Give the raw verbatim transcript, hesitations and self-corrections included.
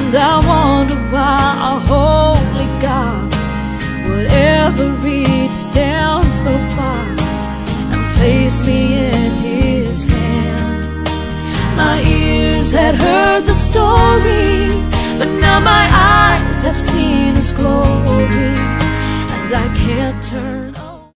And I wonder why a holy God would ever reach down so far and place me in His hand. My ears had heard the story, but now my eyes have seen His glory, and I can't turn